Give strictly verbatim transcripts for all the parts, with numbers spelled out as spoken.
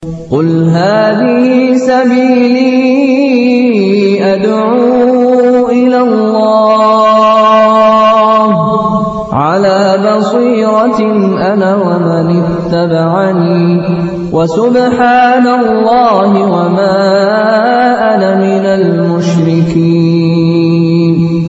قل هذه سبيلي أدعو إلى الله على بصيرة أنا ومن اتبعني وسبحان الله وما أنا من المشركين.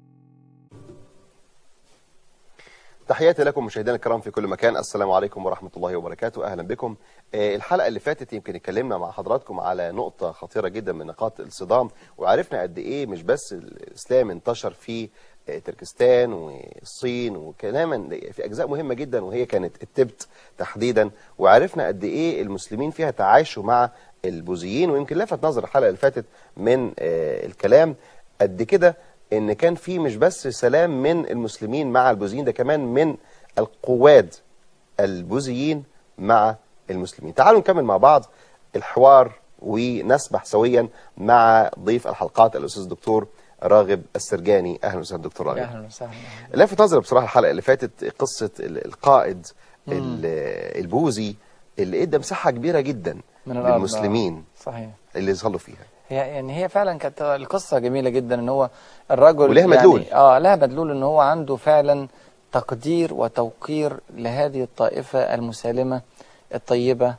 تحياتي لكم مشاهدينا الكرام في كل مكان. السلام عليكم ورحمة الله وبركاته. أهلا بكم. الحلقة اللي فاتت يمكن اتكلمنا مع حضراتكم على نقطة خطيرة جدا من نقاط الصدام، وعرفنا قد إيه مش بس الإسلام انتشر في تركستان والصين وكلاما في أجزاء مهمة جدا وهي كانت التبت تحديدا، وعرفنا قد إيه المسلمين فيها تعايشوا مع البوذيين. ويمكن لفت نظر الحلقة اللي فاتت من الكلام قد كده ان كان في مش بس سلام من المسلمين مع البوذيين، ده كمان من القواد البوذيين مع المسلمين. تعالوا نكمل مع بعض الحوار ونسبح سويا مع ضيف الحلقات الاستاذ الدكتور راغب السرجاني. اهلا وسهلا دكتور راغب. اهلا وسهلا. لفت نظري بصراحه الحلقه اللي فاتت قصه القائد البوذي اللي ادى مساحه كبيره جدا من للمسلمين صحيح اللي يظلوا فيها. هي يعني هي فعلا كانت القصه جميله جدا، ان هو الرجل ولها مدلول يعني اه لها مدلول ان هو عنده فعلا تقدير وتوقير لهذه الطائفه المسالمه الطيبه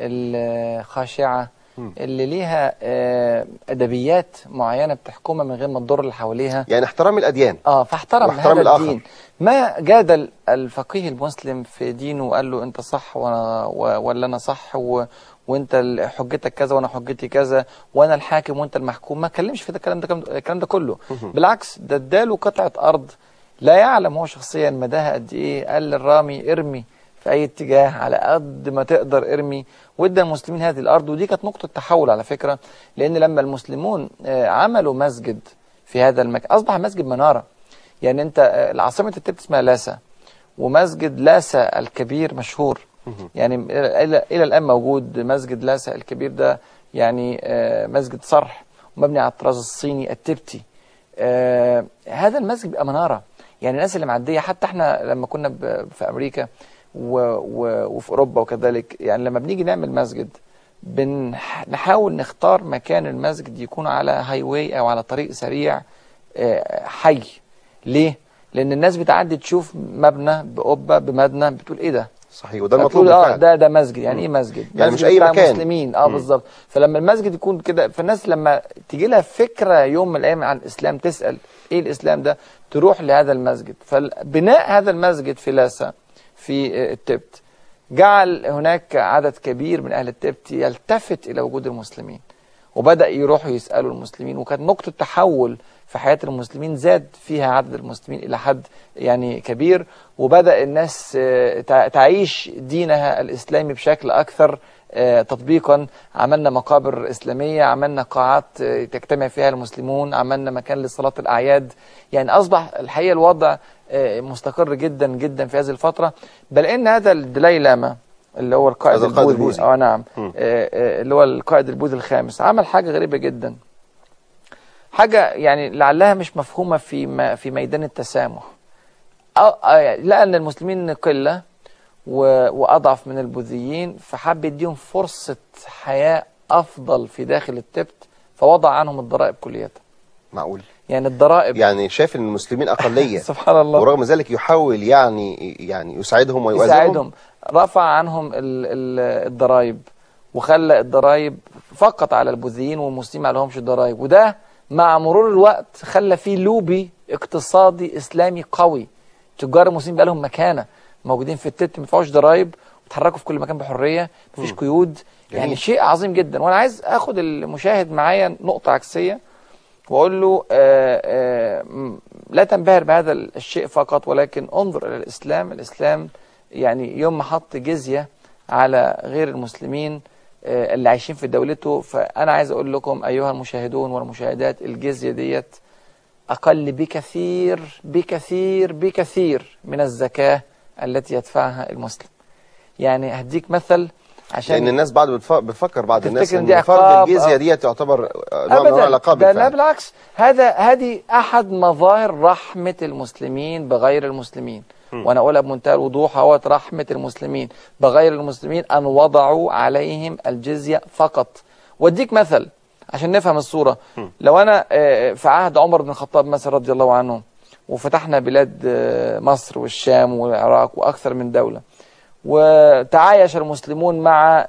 الخاشعه اللي ليها آه ادبيات معينه بتحكمها من غير ما تضر اللي حواليها، يعني احترام الاديان. اه فاحترم هذا الآخر. الدين. ما جادل الفقيه المسلم في دينه وقال له انت صح وانا ولا انا صح و وانت حجتك كذا وانا حجتي كذا وانا الحاكم وانت المحكوم، ما اتكلمش في ده الكلام ده الكلام ده كله. بالعكس ده اداله قطعه ارض لا يعلم هو شخصيا مداها قد ايه، قال للرامي ارمي في اي اتجاه على قد ما تقدر ارمي، وادى المسلمين هذه الارض. ودي كانت نقطه تحول على فكره، لان لما المسلمون عملوا مسجد في هذا المكان اصبح مسجد مناره. يعني انت عاصمه التبت اسمها لاسا، ومسجد لاسا الكبير مشهور، يعني الى الى الان موجود مسجد لاسا الكبير ده، يعني مسجد صرح ومبني على الطراز الصيني التبتي. هذا المسجد بقى مناره، يعني الناس اللي معديه، حتى احنا لما كنا في امريكا وفي اوروبا وكذلك، يعني لما بنيجي نعمل مسجد بنحاول نختار مكان المسجد يكون على هاي واي او على طريق سريع حي. ليه؟ لان الناس بتعدي تشوف مبنى بقبه بمبنى بتقول ايه ده؟ صحيح، وده المطلوب اه ده ده مسجد. يعني ايه مسجد؟ يعني مسجد مش اي مكان مسلمين. اه بالظبط. فلما المسجد يكون كده، فالناس لما تيجي لها فكره يوم من الايام عن الاسلام تسال ايه الاسلام ده، تروح لهذا المسجد. فبناء هذا المسجد في لاسا في التبت جعل هناك عدد كبير من اهل التبت يلتفت الى وجود المسلمين، وبدا يروحوا يسالوا المسلمين، وكانت نقطه تحول في حياة المسلمين، زاد فيها عدد المسلمين إلى حد يعني كبير، وبدأ الناس تعيش دينها الإسلامي بشكل أكثر تطبيقا. عملنا مقابر إسلامية، عملنا قاعات تجتمع فيها المسلمون، عملنا مكان لصلاة الأعياد. يعني أصبح الحقيقة الوضع مستقر جدا جدا في هذه الفترة، بل إن هذا الدلاي لاما اللي هو القائد البوذي اه نعم اللي هو القائد البوذي الخامس عمل حاجة غريبة جدا، حاجة يعني لعلها مش مفهومة في في ميدان التسامح. لقى أن المسلمين قلة وأضعف من البوذيين، فحب يديهم فرصة حياة أفضل في داخل التبت، فوضع عنهم الضرائب كلية. معقول؟ يعني الضرائب، يعني شايف ان المسلمين أقلية سبحان الله، ورغم ذلك يحاول يعني يعني يساعدهم ويؤازرهم. يساعدهم. رفع عنهم ال ال الضرائب، وخلى الضرائب فقط على البوذيين، والمسلمين ما لهمش ضرائب. وده مع مرور الوقت خلى فيه لوبي اقتصادي اسلامي قوي. تجار المسلمين بقى لهم مكانه، موجودين في التبت، ما بيدفعوش ضرايب، بيتحركوا في كل مكان بحريه، مفيش قيود. يعني جميل. شيء عظيم جدا. وانا عايز اخد المشاهد معايا نقطه عكسيه واقول له آآ آآ لا تنبهر بهذا الشيء فقط، ولكن انظر الى الاسلام. الاسلام يعني يوم ما حط جزيه على غير المسلمين اللي عايشين في دولته، فأنا عايز أقول لكم أيها المشاهدون والمشاهدات، الجزية ديت أقل بكثير بكثير بكثير من الزكاة التي يدفعها المسلم. يعني هديك مثل عشان لأن الناس بعد بتفكر بعض الناس إن فرض الجزية ديت تعتبر نوع من العقاب. ده لا بالعكس، هذا هذه أحد مظاهر رحمة المسلمين بغير المسلمين. وانا اقولها بمنتهى الوضوح اهوت، رحمه المسلمين بغير المسلمين ان وضعوا عليهم الجزيه فقط. واديك مثل عشان نفهم الصوره. لو انا في عهد عمر بن الخطاب مثلا رضي الله عنه، وفتحنا بلاد مصر والشام والعراق واكثر من دوله، وتعايش المسلمون مع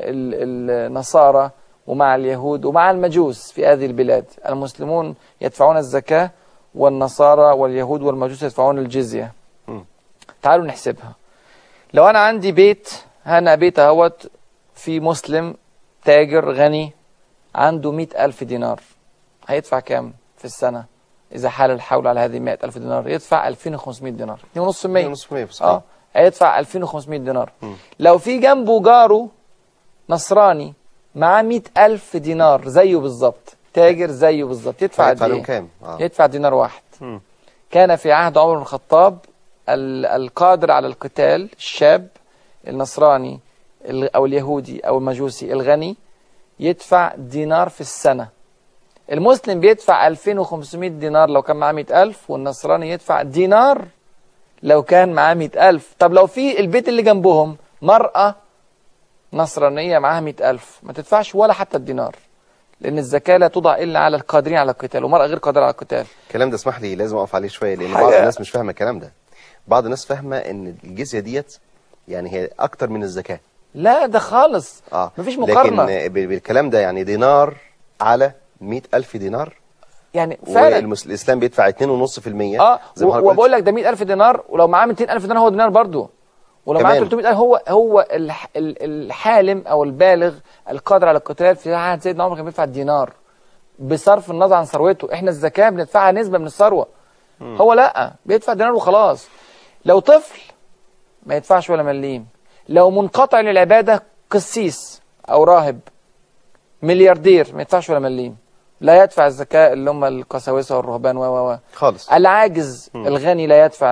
النصارى ومع اليهود ومع المجوس في هذه البلاد. المسلمون يدفعون الزكاة والنصارى واليهود والمجوس يدفعون الجزية. م. تعالوا نحسبها. لو أنا عندي بيت، هنا بيت اهوت في مسلم تاجر غني عنده مئة ألف دينار، هيدفع كام في السنة إذا حال الحول على هذه مئة ألف دينار؟ يدفع ألفين وخمسمئة دينار، اثنين ونص في المية. اه هيدفع ألفين وخمسمئة دينار. م. لو في جنبه جاره نصراني معاه مئة ألف دينار زيه بالظبط، تاجر زيه بالظبط، يدفع قد ايه؟ كام؟ آه. يدفع دينار واحد. م. كان في عهد عمر بن الخطاب القادر على القتال الشاب النصراني أو اليهودي أو المجوسي الغني يدفع دينار في السنة. المسلم بيدفع ألفين وخمسمئة دينار لو كان معاه مئة ألف، والنصراني يدفع دينار لو كان معاه مئة ألف. طب لو في البيت اللي جنبهم مرأة نصرانية معاها مئة ألف، ما تدفعش ولا حتى الدينار، لأن الزكاة لا توضع إلا على القادرين على القتال، ومرأة غير قادرة على القتال. الكلام ده اسمح لي لازم أقف عليه شوية، لأن بعض الناس مش فاهمة الكلام ده. بعض الناس فاهمة إن الجزية ديت يعني هي أكتر من الزكاة. لا ده خالص. آه. مفيش مقارنة. لكن بالكلام ده يعني دينار على مئة ألف دينار يعني فعلا والإسلام بيدفع اثنين فاصلة خمسة بالمية. اه وبقول لك ده مئة ألف دينار، ولو معاه مئتين ألف دينار هو دينار برضه، ولو معاه ثلاثمئة ألف هو هو الحالم او البالغ القادر على القتال. في عهد سيدنا عمر كان بيدفع الدينار بصرف النظر عن ثروته. احنا الزكاه بندفعها نسبه من الثروه، هو لا بيدفع دينار وخلاص. لو طفل ما يدفعش ولا مليم. لو منقطع للعباده قسيس او راهب ملياردير ما يدفعش ولا مليم، لا يدفع الزكاة اللي هم القساوسة والرهبان و و خالص. العاجز م. الغني لا يدفع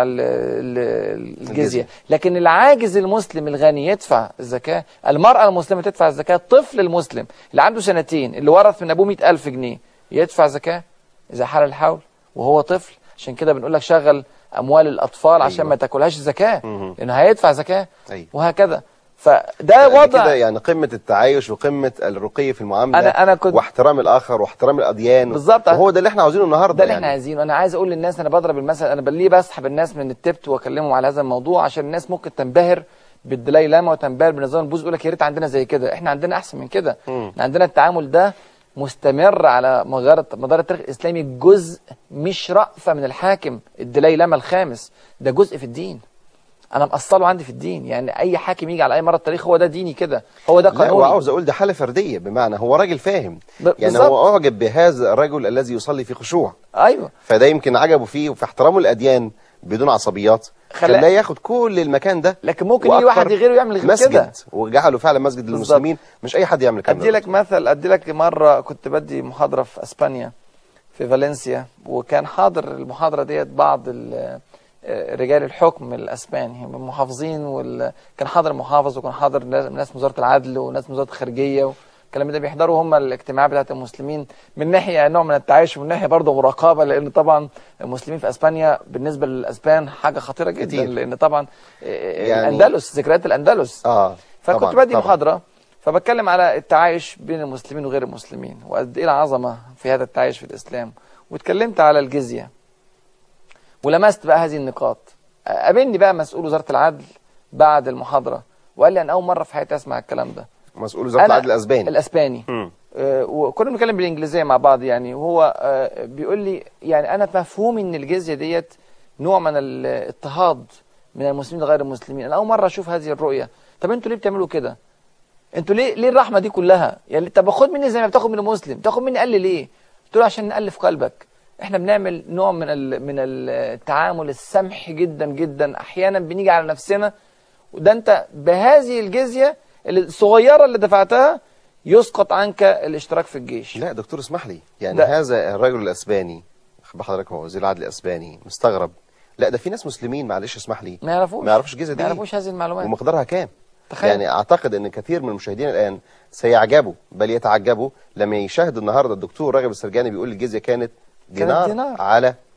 الجزية، لكن العاجز المسلم الغني يدفع الزكاة. المرأة المسلمة تدفع الزكاة. الطفل المسلم اللي عنده سنتين اللي ورث من أبوه مئة ألف جنيه يدفع زكاة إذا حال الحول وهو طفل. عشان كده بنقول لك شغل أموال الأطفال. أيوة. عشان ما تاكلهاش زكاة، لأنه هيدفع زكاة. أيوة. وهكذا. فده وضع كده يعني قمة التعايش وقمة الرقي في المعاملة. أنا أنا كنت واحترام الآخر واحترام الأديان. بالظبط. وهو ده اللي احنا عاوزينه النهارده. ده اللي يعني. احنا عايزينه. أنا عايز أقول للناس، أنا بضرب المثل، أنا ليه بسحب الناس من التبت وأكلمهم على هذا الموضوع؟ عشان الناس ممكن تنبهر بالدلاي لاما وتنبهر بنظام البوز، يقول لك يا ريت عندنا زي كده. احنا عندنا أحسن من كده. احنا عندنا التعامل ده مستمر على مدار التاريخ الإسلامي، جزء مش رأفة من الحاكم. الدلاي لاما الخامس ده جزء في الدين، انا مقصله عندي في الدين. يعني اي حاكم يجي على اي مره التاريخ هو ده ديني كده، هو ده قانوني. لا وعاوز اقول ده حاله فرديه، بمعنى هو راجل فاهم. يعني هو اعجب بهذا الرجل الذي يصلي في خشوع. ايوه. فده يمكن عجبه فيه وفي احترامه الاديان بدون عصبيات، خلاه ياخد كل المكان ده. لكن ممكن يجي واحد غيره يعمل غير كده. مسجد وجعله فعلا مسجد للمسلمين. مش اي حد يعمل كده. ادي لك مثل، ادي لك مره كنت بدي محاضره في اسبانيا في فالنسيا، وكان حاضر المحاضره ديت بعض رجال الحكم الاسباني المحافظين، وكان حاضر محافظ وكان حاضر ناس من وزاره العدل وناس من وزاره الخارجيه والكلام ده. بيحضروا هم الاجتماعات بتاعت المسلمين من ناحيه نوع من التعايش ومن ناحيه برضه مراقبه، لان طبعا المسلمين في اسبانيا بالنسبه للاسبان حاجه خطيره جدا كتير. لان طبعا يعني الاندلس، ذكريات الاندلس. اه فكنت بدي محاضره فبتكلم على التعايش بين المسلمين وغير المسلمين وقد ايه العظمه في هذا التعايش في الاسلام، واتكلمت على الجزيه ولمست بقى هذه النقاط. قابلني بقى مسؤول وزارة العدل بعد المحاضرة وقال لي أنا أول مرة في حياتي أسمع الكلام ده. مسؤول وزارة العدل الأسباني الأسباني آه وكنا بنتكلم بالإنجليزية مع بعض يعني، وهو آه بيقول لي يعني أنا مفهوم إن الجزية ديت نوع من الاضطهاد من المسلمين لغير المسلمين. أنا أول مرة أشوف هذه الرؤية. طب أنتوا ليه بتعملوا كده؟ أنتوا ليه ليه الرحمة دي كلها؟ يعني طب خد مني زي ما بتاخد من المسلم، تاخد مني قل ليه؟ قلت له عشان نألف قلبك. احنا بنعمل نوع من من التعامل السمح جدا جدا. احيانا بنيجي على نفسنا، وده انت بهذه الجزيه الصغيره اللي دفعتها يسقط عنك الاشتراك في الجيش. لا دكتور اسمح لي، يعني ده. هذا الرجل الاسباني بحضرتك هو وزير العدل الاسباني مستغرب. لا ده في ناس مسلمين معلش اسمح لي ما يعرفوش ما يعرفوش الجزيه دي، ما يعرفوش هذه المعلومات ومقدارها كام. تخيل. يعني اعتقد ان كثير من المشاهدين الان سيعجبوا بل يتعجبوا لما يشاهدوا النهارده الدكتور راغب السرجاني بيقول الجزيه كانت دينار, دينار على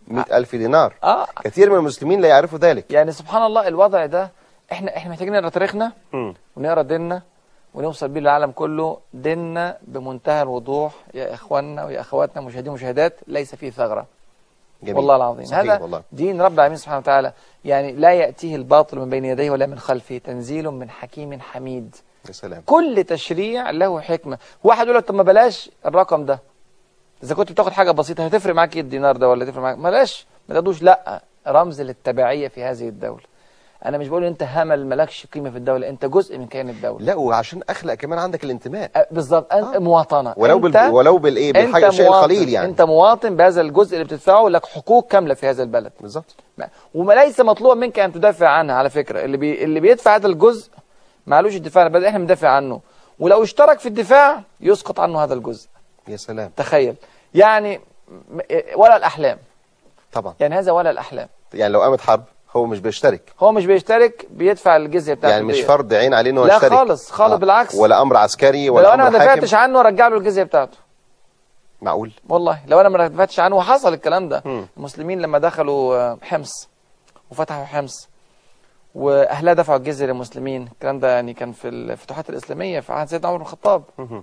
مئة ألف دينار. آه. كثير من المسلمين لا يعرفوا ذلك. يعني سبحان الله الوضع ده، احنا احنا محتاجين نقرا تاريخنا م. ونقرا ديننا ونوصل بيه للعالم كله. ديننا بمنتهى الوضوح يا اخواننا ويا اخواتنا مشاهدين ومشاهدات، ليس فيه ثغره. جميل. والله العظيم هذا والله. دين رب العالمين سبحانه وتعالى، يعني لا يأتيه الباطل من بين يديه ولا من خلفه، تنزيل من حكيم حميد. يا سلام. كل تشريع له حكمة. واحد يقول لك طب ما بلاش الرقم ده، إذا كنت بتاخد حاجة بسيطة هتفرق معاك ايه الدينار ده ولا تفرق معاك؟ بلاش ما تاخدوش. لا، رمز للتبعية في هذه الدولة. أنا مش بقول أنت همل مالكش قيمة في الدولة، أنت جزء من كيان الدولة. لا، وعشان أخلق كمان عندك الانتماء. أه بالظبط، أنت آه. مواطنة، ولو بال... ولو بالإيه بالحاجة الشيء القليل يعني. أنت مواطن بهذا الجزء اللي بتدفعه، لك حقوق كاملة في هذا البلد. بالظبط. وليس مطلوب منك أن تدافع عنها. على فكرة اللي بي... اللي بيدفع هذا الجزء معلوش الدفاع عن البلد، احنا بندافع عنه، ولو اشترك في الدفاع يسقط عنه هذا الجزء. يا سلام. تخيل يعني، ولا الأحلام. طبعا. يعني هذا ولا الأحلام. يعني لو قامت حرب هو مش بيشترك، هو مش بيشترك، بيدفع الجزية بتاعته. يعني مش فرض عين عليه انه لا يشترك. خالص خالص. آه. بالعكس، ولا امر عسكري ولا لو امر انا ما حاكم. دفعتش عنه رجع له الجزية بتاعته. معقول؟ والله لو انا ما دفعتش عنه، وحصل الكلام ده. م. المسلمين لما دخلوا حمص وفتحوا حمص واهلها دفعوا الجزية للمسلمين، الكلام ده يعني كان في الفتوحات الاسلامية في عهد سيدنا عمر بن الخطاب. م.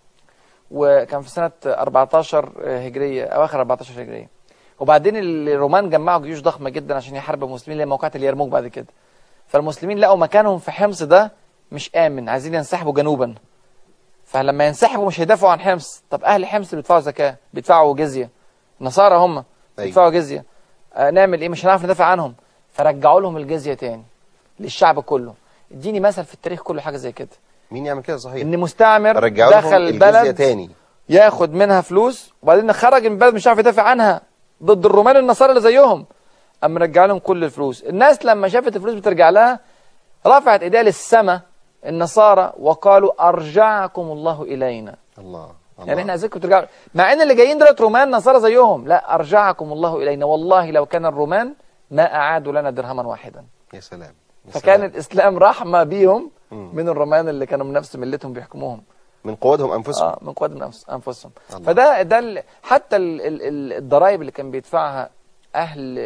وكان في سنة أربعتاشر هجرية، اواخر أربعتاشر هجرية. وبعدين الرومان جمعوا جيوش ضخمة جدا عشان يحاربوا المسلمين لموقعة اليرموك بعد كده. فالمسلمين لقوا مكانهم في حمص ده مش آمن، عايزين ينسحبوا جنوبا. فلما ينسحبوا مش هيدافعوا عن حمص. طب أهل حمص بيدفعوا زكاة، بيدفعوا جزية، نصارى هم بيدفعوا جزية. آه نعمل إيه؟ مش هنعرف ندافع عنهم. فرجعوا لهم الجزية تاني للشعب كله. اديني مثل في التاريخ كله حاجة زي كده. مين يعمل كده؟ صحيح. إن مستعمر دخل البلد تاني ياخد منها فلوس، وبعدين خرج من البلد مش عارف يدافع عنها ضد الرومان النصارى اللي زيهم، اما رجع لهم كل الفلوس. الناس لما شافت الفلوس بترجع لها رفعت ايديها للسماء النصارى وقالوا ارجعكم الله الينا. الله, الله. يعني احنا عايزينكم ترجعوا، مع ان اللي جايين دلوقتي رومان نصارى زيهم. لا، ارجعكم الله الينا، والله لو كان الرومان ما اعادوا لنا درهما واحدا. يا سلام. يا فكان سلام. الاسلام رحمه بيهم من الرومان اللي كانوا من نفس ملتهم بيحكموهم، من قوتهم انفسهم. اه من قوتهم انفسهم. فده ده ال حتى ال ال الضرائب اللي كان بيدفعها اهل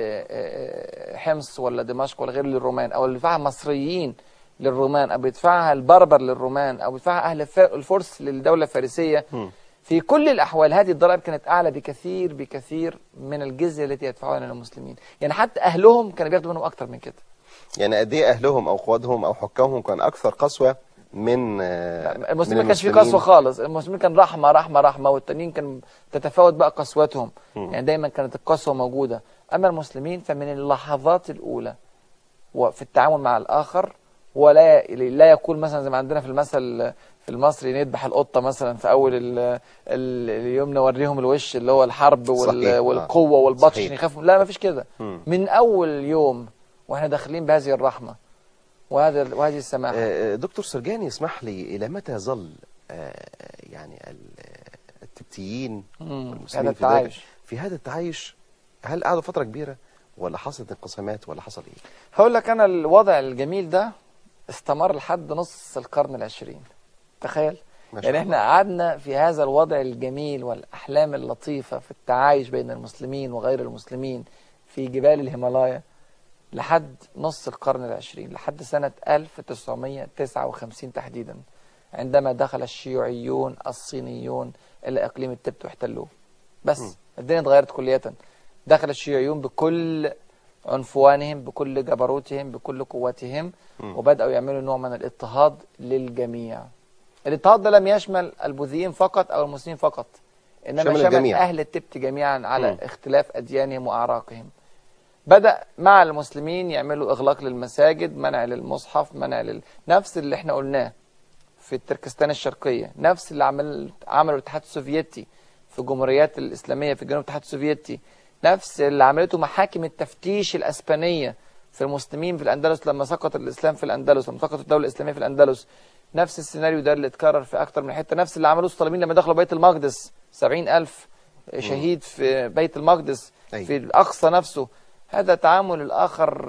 حمص ولا دمشق ولا غير للرومان، او اللي بيدفعها مصريين للرومان، او بيدفعها البربر للرومان، او بيدفعها اهل الفرس للدوله الفارسيه، م. في كل الاحوال هذه الضرائب كانت اعلى بكثير بكثير من الجزيه التي يدفعونها للمسلمين. يعني حتى اهلهم كانوا بياخدوا منهم اكتر من كده. يعني قد ايه اهلهم او قوادهم او حكامهم كان اكثر قسوه من المسلمين؟ ما كانش في قسوه خالص. المسلمين كان رحمه رحمه رحمه، والتانيين كان تتفاوت بقى قسوتهم. م. يعني دايما كانت القسوه موجوده. اما المسلمين فمن اللحظات الاولى وفي التعامل مع الاخر، ولا لا يقول مثلا زي ما عندنا في المثل في المصري نذبح القطه مثلا في اول ال ال اليوم، نوريهم الوش اللي هو الحرب وال والقوه والبطش عشان يخافوا. لا، ما فيش كده. من اول يوم واحنا داخلين بهذه الرحمه وهذا وهذه السماحه. دكتور سرجاني، اسمح لي، الى متى يظل يعني التبتيين والمسلمين في هذا في هذا التعايش؟ هل قعدوا فتره كبيره ولا حصلت انقسامات ولا حصل ايه؟ هقول لك انا الوضع الجميل ده استمر لحد نص القرن العشرين. تخيل يعني احنا قعدنا في هذا الوضع الجميل والاحلام اللطيفه في التعايش بين المسلمين وغير المسلمين في جبال الهيمالايا لحد نص القرن العشرين، لحد سنة ألف وتسعمائة وتسعة وخمسين تحديدا، عندما دخل الشيوعيون الصينيون إلى إقليم التبت واحتلوه. بس م. الدنيا اتغيرت كلية. دخل الشيوعيون بكل عنفوانهم، بكل جبروتهم، بكل قوتهم، م. وبدأوا يعملوا نوع من الاضطهاد للجميع. الاضطهاد ده لم يشمل البوذيين فقط أو المسلمين فقط، إنما شمل, شمل أهل التبت جميعا على م. اختلاف أديانهم وأعراقهم. بدأ مع المسلمين يعملوا إغلاق للمساجد، منع للمصحف، منع لل... نفس اللي احنا قلناه في تركستان الشرقية، نفس اللي عمل عمله الاتحاد السوفيتي في الجمهوريات الإسلامية في جنوب الاتحاد السوفيتي، نفس اللي عملته محاكم التفتيش الأسبانية في المسلمين في الأندلس لما سقط الإسلام في الأندلس، لما سقطت الدولة الإسلامية في الأندلس. نفس السيناريو ده اللي اتكرر في أكتر من حتة. نفس اللي عملوه الصليبيين لما دخلوا بيت المقدس، سبعين ألف شهيد في بيت المقدس في الأقصى نفسه. هذا تعامل الآخر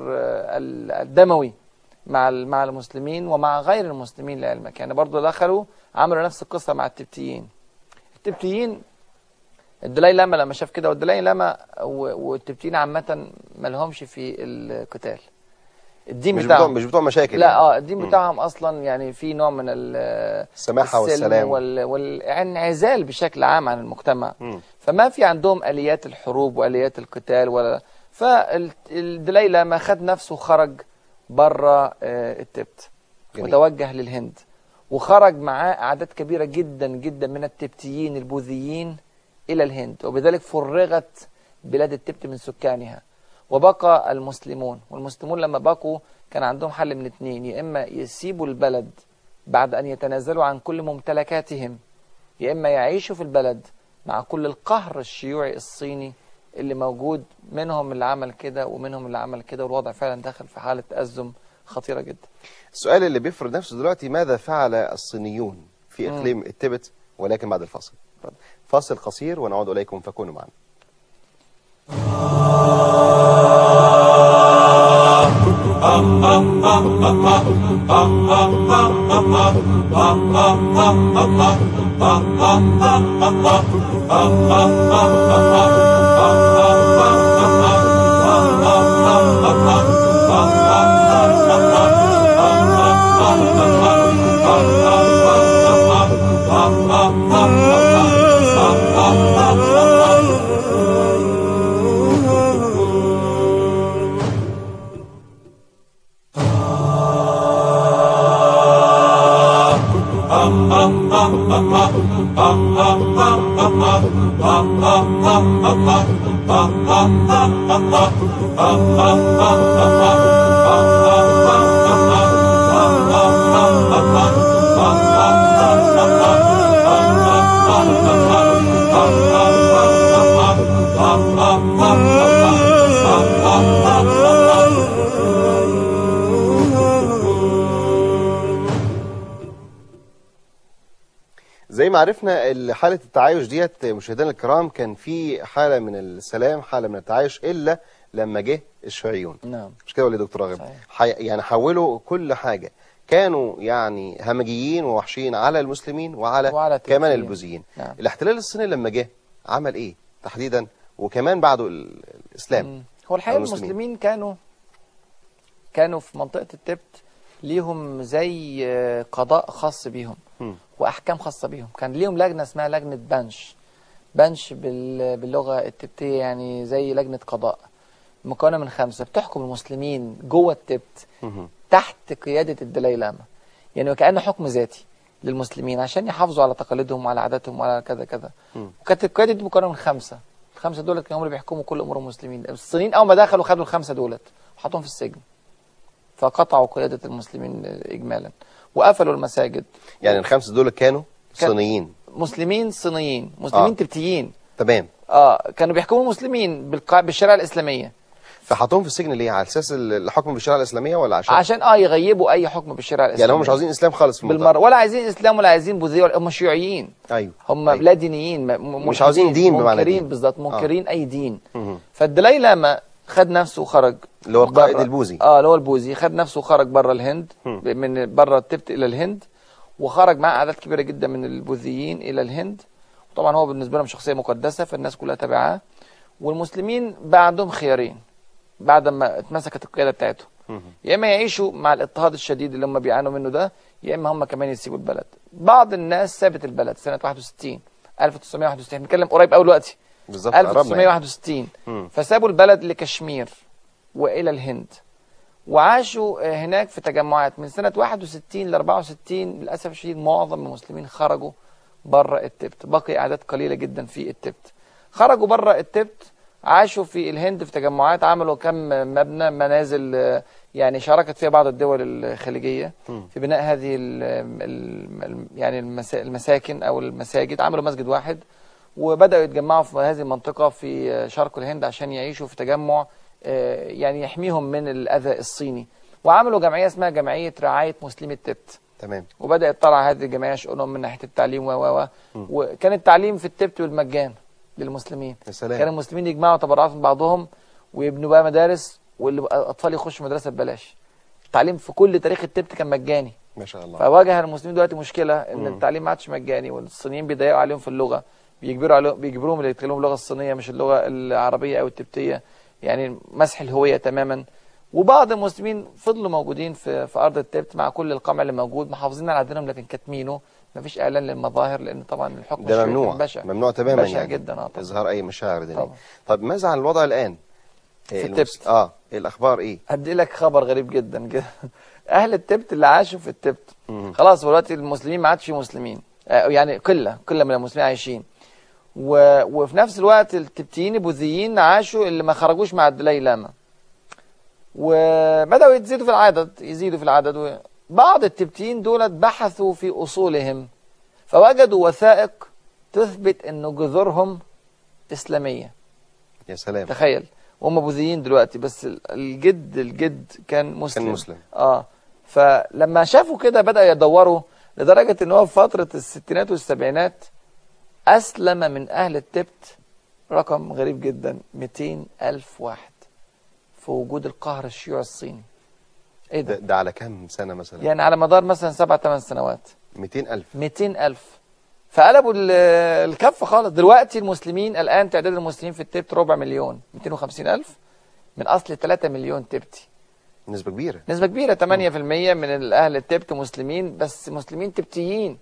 الدموي مع مع المسلمين ومع غير المسلمين لعلمك. يعني برضو دخلوا عملوا نفس القصة مع التبتيين. التبتيين الدلاي لاما لما شاف كده، والدلاي لاما والتبتين عامه ما لهمش في القتال. الدين مش بتاعهم بتوع مش بتوع مشاكل لا يعني. اه الدين مم. بتاعهم اصلا يعني في نوع من السماحه والسلام وال... والانعزال بشكل عام عن المجتمع. مم. فما في عندهم اليات الحروب واليات القتال ولا. فالدلاي لاما خد نفسه وخرج بره التبت وتوجه للهند، وخرج معاه اعداد كبيره جدا جدا من التبتيين البوذيين الى الهند، وبذلك فرغت بلاد التبت من سكانها وبقى المسلمون. والمسلمون لما بقوا كان عندهم حل من اتنين، يا اما يسيبوا البلد بعد ان يتنازلوا عن كل ممتلكاتهم، يا اما يعيشوا في البلد مع كل القهر الشيوعي الصيني اللي موجود، منهم اللي عمل كده ومنهم اللي عمل كده، والوضع فعلا دخل في حالة تأزم خطيرة جدا. السؤال اللي بيفرض نفسه دلوقتي، ماذا فعل الصينيون في إقليم م. التبت؟ ولكن بعد الفاصل. فاصل قصير ونعود إليكم، فكونوا معنا. زي ما عرفنا حالة التعايش ديت مشاهدينا الكرام، كان في حالة من السلام، حالة من التعايش، إلا لما جه الشيوعيون. نعم. مش كده ولا يا دكتور راغب؟ حي... يعني حولوا كل حاجة، كانوا يعني همجيين ووحشيين على المسلمين وعلى, وعلى كمان البوذيين. نعم. الاحتلال الصيني لما جه عمل ايه تحديدا، وكمان بعده الإسلام؟ مم. هو الحقيقة المسلمين كانوا كانوا في منطقة التبت ليهم زي قضاء خاص بيهم م. وأحكام خاصة بيهم. كان ليهم لجنة اسمها لجنة بنش بنش باللغة التبتية، يعني زي لجنة قضاء مكونة من خمسة بتحكم المسلمين جوه التبت م. تحت قيادة الدلاي لاما، يعني وكأنه حكم ذاتي للمسلمين عشان يحافظوا على تقاليدهم وعلى عاداتهم وعلى كذا كذا. وكانت القيادة دي مكونة من خمسة. الخمسة دولت كانوا هم اللي بيحكموا كل أمور المسلمين. الصينيين أول ما دخلوا خدوا الخمسة دولت وحطوهم في السجن، فقطعوا قيادة المسلمين إجمالا وقفلوا المساجد. يعني الخمسة دول كانوا صينيين، مسلمين صينيين، مسلمين آه. تبتيين. تمام. اه كانوا بيحكموا المسلمين بالق... بالشريعة الإسلامية. فحطوهم في السجن ليه؟ على اساس الحكم بالشريعة الإسلامية ولا عشان عشان اه يغيبوا أي حكم بالشريعة الإسلامية؟ يعني هم مش عاوزين إسلام خالص في بالمرة، ولا عايزين إسلام ولا عايزين بوذية، ولا هم شيوعيين. أيوه هم أيوه. لا دينيين، مش عاوزين دين بمعنى دين بالظبط، منكرين آه. أي دين. فالدلاي لاما خد نفسه وخرج، اللي هو القائد البوذي اه اللي هو البوذي، خد نفسه وخرج بره الهند، م. من بره التبت الى الهند، وخرج معاه اعداد كبيره جدا من البوذيين الى الهند. وطبعا هو بالنسبه لهم شخصيه مقدسه، فالناس كلها تبعاه. والمسلمين بقى عندهم خيارين بعد ما اتمسكت القياده بتاعتهم، يا اما يعيشوا مع الاضطهاد الشديد اللي هم بيعانوا منه ده، يا اما هم كمان يسيبوا البلد. بعض الناس سابت البلد سنه واحد وستين ألف وتسعمائة وواحد وستين، بنتكلم قريب قوي دلوقتي، بالظبط ألف وتسعمائة وواحد وستين. فسابوا البلد لكشمير والى الهند، وعاشوا هناك في تجمعات من سنه واحد وستين ل أربعة وستين. للاسف الشديد معظم المسلمين خرجوا بره التبت، بقي اعداد قليله جدا في التبت. خرجوا بره التبت، عاشوا في الهند في تجمعات، عملوا كم مبنى منازل يعني شاركت فيها بعض الدول الخليجيه في بناء هذه ال ال يعني المساكن او المساجد. عملوا مسجد واحد وبداوا يتجمعوا في هذه المنطقه في شرق الهند عشان يعيشوا في تجمع يعني يحميهم من الأذى الصيني. وعملوا جمعية اسمها جمعية رعاية مسلمي التبت. تمام. وبدأت طلع هذه الجمعية شؤونهم من ناحية التعليم و و وكان التعليم في التبت بالمجان للمسلمين. السلام. كان المسلمين يجمعوا تبرعات من بعضهم ويبنوا بقى مدارس، والأطفال يخشوا مدرسة ببلاش. التعليم في كل تاريخ التبت كان مجاني. ما شاء الله. فواجه المسلمين دلوقتي مشكلة ان م. التعليم ما عادش مجاني، والصينيين بيضايقوا عليهم في اللغة، بيجبروا عليهم بيجبروهم اللي يتكلموا اللغه الصينيه مش اللغه العربيه او التبتيه، يعني مسح الهويه تماما. وبعض المسلمين فضلوا موجودين في في ارض التبت مع كل القمع اللي موجود، محافظين على دينهم لكن كاتمينه، ما فيش اعلان للمظاهر، لان طبعا الحكم ده ممنوع بشع ممنوع تماما بشع يعني جدا اه اظهار اي مشاعر دينيه. طبعا. طب ماذا عن الوضع الان في المس... التبت؟ اه الاخبار ايه؟ هدي لك خبر غريب جدا كده. اهل التبت اللي عاشوا في التبت مم. خلاص دلوقتي المسلمين ما عادش في مسلمين، آه يعني قله قله من المسلمين عايشين، و... وفي نفس الوقت التبتيين البوذيين عاشوا اللي ما خرجوش مع الدلاي لاما، وبداوا يزيدوا في العدد يزيدوا في العدد و... بعض التبتيين دولت بحثوا في اصولهم فوجدوا وثائق تثبت انه جذورهم اسلاميه. يا سلام. تخيل، وهم بوذيين دلوقتي بس الجد الجد كان مسلم. كان مسلم. اه فلما شافوا كده بدأوا يدوروا، لدرجة ان هو في فترة الستينات والسبعينات اسلم من اهل التبت رقم غريب جدا مئتين ألف واحد في وجود القهر الشيوعي الصيني. ايه ده؟ ده, ده على كام سنة مثلا؟ يعني على مدار مثلا سبع ثمان سنوات. مئتين ألف. مئتين ألف فقلبوا الكفة خالص. دلوقتي المسلمين الآن تعداد المسلمين في التبت ربع مليون، مئتين وخمسين ألف من أصل ثلاثة مليون تبتي. نسبة كبيرة. نسبة كبيرة، ثمانية بالمئة من الأهل التبت مسلمين، بس مسلمين تبتيين،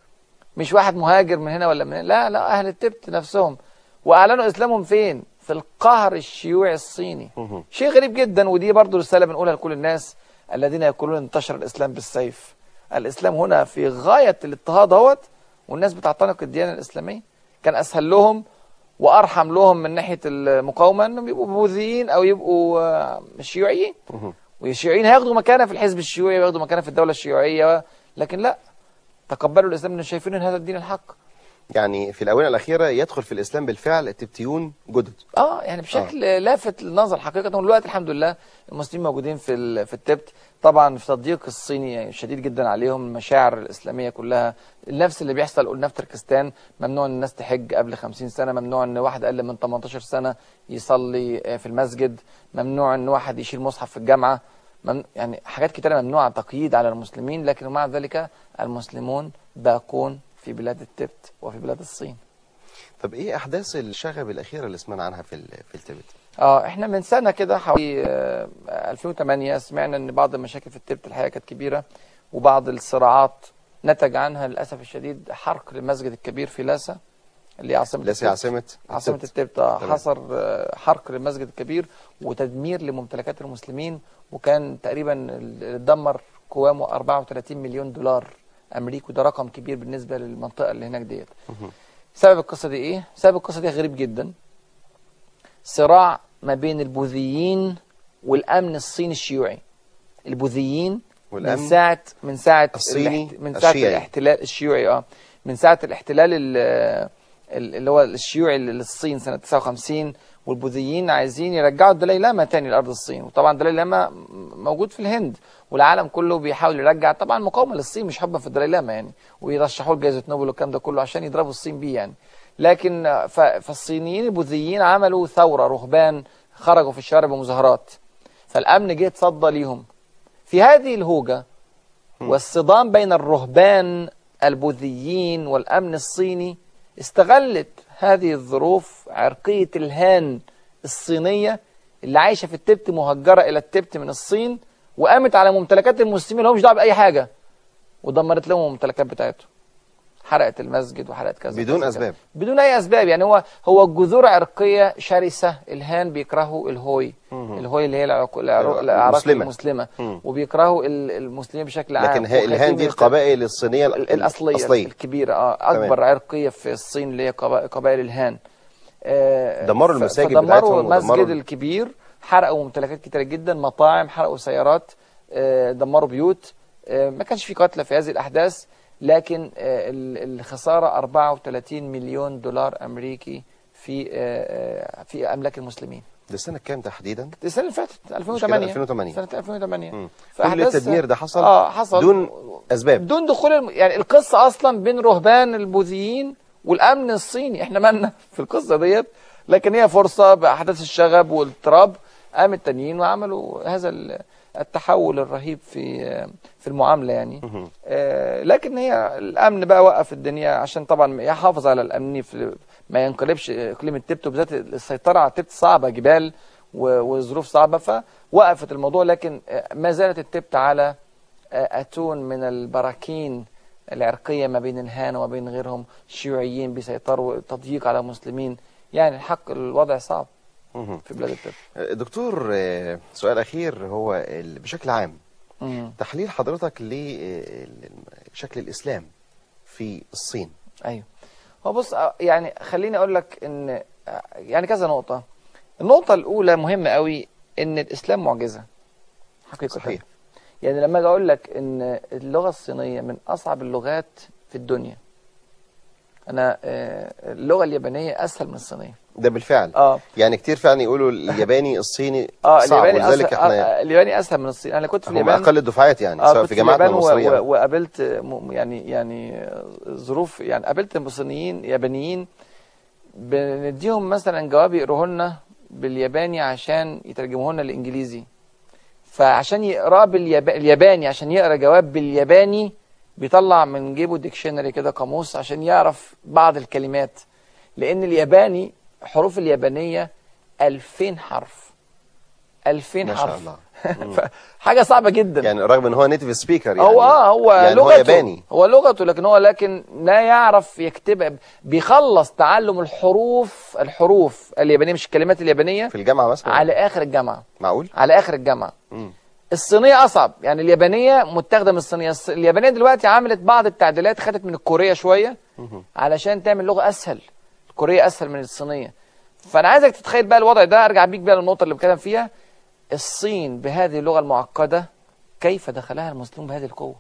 مش واحد مهاجر من هنا ولا من هنا، لا لا أهل التبت نفسهم. وأعلنوا إسلامهم فين؟ في القهر الشيوعي الصيني. مه. شيء غريب جدا، ودي برضو رسالة بنقولها لكل الناس الذين يقولون انتشر الإسلام بالسيف. الإسلام هنا في غاية الاضطهاد اهوت، والناس بتعتنق الديانة الإسلامية. كان أسهل لهم وأرحم لهم من ناحية المقاومة أنهم يبقوا بوذيين أو يبقوا شيوعيين. والشيوعيين هياخدوا مكانة في الحزب الشيوعي وياخدوا مكانة في الدولة الشيوعية، لكن لا، تقبلوا الإسلام لأنهم شايفين أن هذا الدين الحق. يعني في الآونة الأخيرة يدخل في الإسلام بالفعل التبتيون جدد. اه يعني بشكل آه. لافت للنظر حقيقة. والوقت الحمد لله المسلمين موجودين في في التبت، طبعا في تضييق الصيني شديد جدا عليهم، المشاعر الإسلامية كلها نفس اللي بيحصل. قلنا في تركستان ممنوع ان الناس تحج قبل خمسين سنة، ممنوع ان واحد اقل من ثمانية عشر سنة يصلي في المسجد، ممنوع ان واحد يشيل مصحف في الجامعة، ممنوع يعني حاجات كتيرة ممنوعة، تقييد على المسلمين. لكن مع ذلك المسلمون باقون في بلاد التبت وفي بلاد الصين. طب ايه احداث الشغب الاخيره اللي سمعنا عنها في في التبت؟ اه احنا من سنه كده حوالي آه ألفين وثمانية سمعنا ان بعض المشاكل في التبت الحقيقه كانت كبيره، وبعض الصراعات نتج عنها للاسف الشديد حرق للمسجد الكبير في لاسا اللي هي عاصمه لاسا عاصمه عاصمه التبت. حصل آه حرق للمسجد الكبير وتدمير لممتلكات المسلمين، وكان تقريبا دمر قوامه أربعة وثلاثين مليون دولار امريكي، وده رقم كبير بالنسبه للمنطقه اللي هناك ديت. سبب القصة دي ايه؟ سبب القصة دي غريب جدا، صراع ما بين البوذيين والامن الصيني الشيوعي. البوذيين من ساعة من ساعة الصيني من ساعة الشيعي. الاحتلال الشيوعي اه من ساعة الاحتلال اللي هو الشيوعي للصين سنة تسعة وخمسين، والبوذيين عايزين يرجعوا الدلاي لاما تاني لأرض الصين. وطبعا الدلاي لاما موجود في الهند، والعالم كله بيحاول يرجع، طبعا مقاومة للصين مش حبا في الدلاي لاما يعني، ويرشحوا له جائزة نوبل والكلام ده كله عشان يضربوا الصين بيه يعني. لكن فالصينيين البوذيين عملوا ثورة، رهبان خرجوا في الشوارع بمظاهرات، فالأمن جه تصدى ليهم. في هذه الهوجة والصدام بين الرهبان البوذيين والأمن الصيني، استغلت هذه الظروف عرقية الهان الصينية اللي عايشة في التبت، مهجرة إلى التبت من الصين، وقامت على ممتلكات المسلمين اللي هم مش دعوه بأي حاجة، ودمرت لهم الممتلكات بتاعتهم، حرقت المسجد وحرقت كذا بدون كذا أسباب كذا. بدون أي أسباب يعني. هو هو جذور عرقية شرسة. الهان بيكرهوا الهوي، الهوي اللي هي الأعراق المسلمة، وبيكرهوا المسلمين بشكل عام. لكن الهان دي القبائل الصينية الأصلية, الأصلية الكبيرة، اه أكبر تمام. عرقية في الصين اللي هي قبائل الهان. آه دمروا المساجد بتاعتهم، دمروا المسجد الكبير، حرقوا ممتلكات كتيرة جدا، مطاعم، حرقوا سيارات، آه دمروا بيوت. آه ما كانش في قتلى في هذه الأحداث، لكن الخسارة أربعة وثلاثين مليون دولار أمريكي في في أملاك المسلمين. ده السنة كام تحديدا؟ السنة اللي فاتت ألفين وثمانية. ألفين وثمانية سنة ألفين وثمانية. كل التدمير ده حصل آه حصل بدون أسباب، بدون دخول الم... يعني القصة أصلا بين رهبان البوذيين والأمن الصيني، إحنا مالنا في القصة ديت، لكن هي فرصة بأحداث الشغب والاضطراب قام التانيين وعملوا هذا ال... التحول الرهيب في في المعامله يعني. آه لكن هي الامن بقى وقف الدنيا عشان طبعا يحافظ على الامن في ما ينقلبش اقليم التبت، وبالذات السيطره على التبت صعبه، جبال وظروف صعبه، فوقفت الموضوع. لكن ما زالت التبت على اتون من البراكين العرقيه ما بين الهان وما بين غيرهم، الشيوعيين بيسيطروا، تضييق على المسلمين، يعني الحق الوضع صعب في بلاد التبت. دكتور سؤال اخير، هو بشكل عام مم. تحليل حضرتك لشكل الاسلام في الصين. ايوه، هو بص يعني خليني اقول لك ان يعني كذا نقطه. النقطه الاولى مهمه قوي، ان الاسلام معجزه حقيقه. صحيح. يعني لما اجي اقول لك ان اللغه الصينيه من اصعب اللغات في الدنيا، انا اللغه اليابانيه اسهل من الصينيه. ده بالفعل. اه يعني كتير فعلا يقولوا الياباني الصيني اه صعب، الياباني ولذلك أسهل. احنا آه الياباني اسهل من الصيني. انا كنت في اليابان اقل الدفعات يعني، آه سواء في جامعاتنا المصريه، وقابلت يعني يعني ظروف، يعني قابلت صينيين يابانيين بنديهم مثلا جواب يقروه لنا بالياباني عشان يترجموه لنا للانجليزي، فعشان يقراه بالياباني، عشان يقرا جواب بالياباني بيطلع من جيبه ديكشنري كده، قاموس، عشان يعرف بعض الكلمات، لان الياباني حروف اليابانيه ألفين حرف، ألفين ما حرف شاء الله. حاجه صعبه جدا. يعني رغم ان هو نيتيف سبيكر، يعني هو اه هو يعني لغته هو ياباني، هو لغته لكن هو لكن لا يعرف يكتبها. بيخلص تعلم الحروف الحروف اليابانيه، مش الكلمات اليابانيه، في الجامعه مثلا على اخر الجامعه. معقول؟ على اخر الجامعه. مم. الصينيه اصعب، يعني اليابانيه متاخده من الصينيه. اليابانيه دلوقتي عملت بعض التعديلات، خدت من الكوريه شويه علشان تعمل لغه اسهل. الكوريه اسهل من الصينيه. فانا عايزك تتخيل بقى الوضع ده، ارجع بيك بقى للنقطه اللي بتكلم فيها. الصين بهذه اللغه المعقده كيف دخلها المسلمون بهذه القوه؟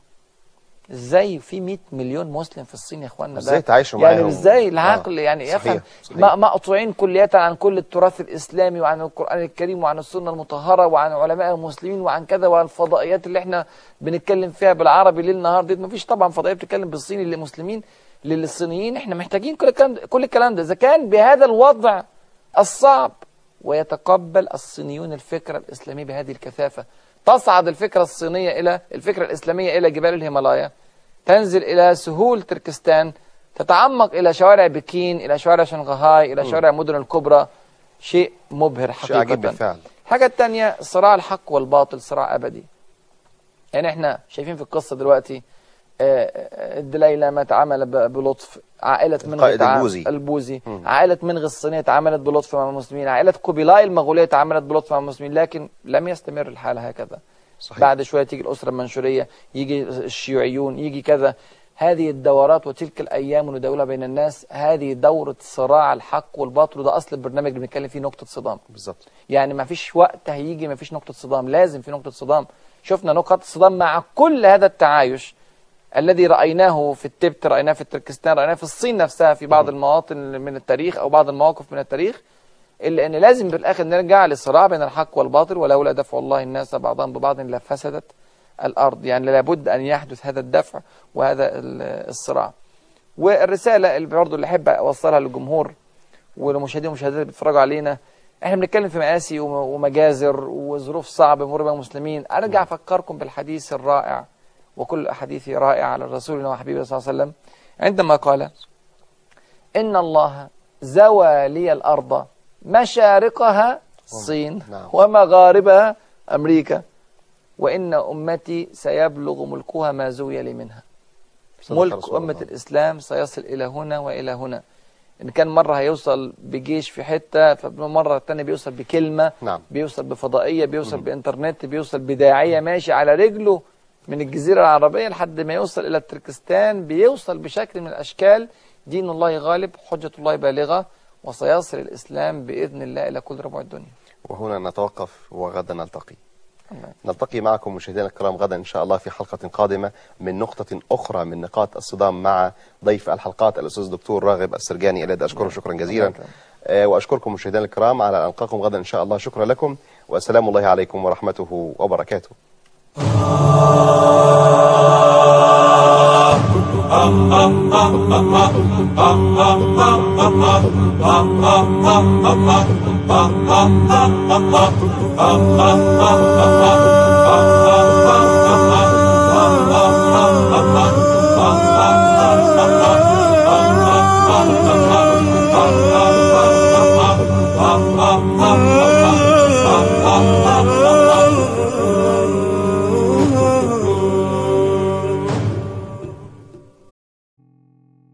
ازاي في مئة مليون مسلم في الصين يا اخوانا؟ ازاي تعيشوا معاهم؟ يعني ازاي العقل آه. يعني يفهم؟ صحيح. مقطوعين كلية عن كل التراث الاسلامي وعن القران الكريم وعن السنه المطهره وعن علماء المسلمين وعن كذا، وعن الفضائيات اللي احنا بنتكلم فيها بالعربي ليل نهار دي. مفيش طبعا فضائيات بتتكلم بالصيني للمسلمين للصينيين. احنا محتاجين كل الكلام ده، كل الكلام ده. اذا كان بهذا الوضع الصعب ويتقبل الصينيون الفكره الاسلاميه بهذه الكثافه، تصعد الفكره الصينيه الى الفكره الاسلاميه الى جبال الهيمالايا، تنزل إلى سهول تركستان، تتعمق إلى شوارع بكين، إلى شوارع شنغهاي، إلى شوارع المدن الكبرى. شيء مبهر حقيقة. شيء عجيب بالفعل. الحاجة الثانية، صراع الحق والباطل صراع أبدي. يعني احنا شايفين في القصة دلوقتي الدلاي لاما تعامل بلطف، عائلة منغ البوذي البوذي عائلة منغ الصينية تعاملت بلطف مع المسلمين، عائلة كوبيلاي المغولية تعاملت بلطف مع المسلمين، لكن لم يستمر الحال هكذا. صحيح. بعد شوية تيجي الأسرة المنشورية، يجي الشيوعيون، يجي كذا. هذه الدورات وتلك الأيام نداولها بين الناس، هذه دورة صراع الحق والباطل، وده أصل البرنامج اللي بنتكلم فيه، نقطة صدام. بالظبط. يعني ما فيش وقت هيجي ما فيش نقطة صدام، لازم في نقطة صدام. شفنا نقطة صدام مع كل هذا التعايش الذي رأيناه في التبت، رأيناه في تركستان، رأيناه في الصين نفسها في بعض المواطن من التاريخ أو بعض المواقف من التاريخ، إلا أن لازم بالآخر نرجع للصراع بين الحق والباطل. ولولا دفع الله الناس بعضهم ببعض لفسدت الأرض. يعني لابد أن يحدث هذا الدفع وهذا الصراع. والرسالة اللي برضه اللي أحب أوصلها للجمهور ولمشاهدين ومشاهدات اللي بيتفرجوا علينا، احنا بنتكلم في مآسي ومجازر وظروف صعبة بمر بها المسلمين. أرجع أفكركم بالحديث الرائع، وكل أحاديث رائعة على رسولنا وحبيبنا صلى الله عليه وسلم، عندما قال: إن الله زوى لي الأرض مشارقها الصين ومغاربها أمريكا، وإن أمتي سيبلغ ملكها ما زوي لي منها. ملك أمة الإسلام سيصل إلى هنا وإلى هنا. إن كان مرة هيوصل بجيش في حتة، فمرة الثانية بيوصل بكلمة، نعم. بيوصل بفضائية، بيوصل م. بإنترنت، بيوصل بداعية ماشي على رجله من الجزيرة العربية لحد ما يوصل إلى تركستان. بيوصل بشكل من الأشكال. دين الله غالب، حجة الله بالغة، وسيصل الإسلام بإذن الله إلى كل ربع الدنيا. وهنا نتوقف وغدا نلتقي. نلتقي معكم مشاهدينا الكرام غدا إن شاء الله في حلقة قادمة من نقطة أخرى من نقاط الصدام مع ضيف الحلقات الأستاذ الدكتور راغب السرجاني. إلى أشكره شكرا جزيلا، وأشكركم مشاهدينا الكرام على ألقاكم غدا إن شاء الله. شكرا لكم، والسلام الله عليكم ورحمته وبركاته. الله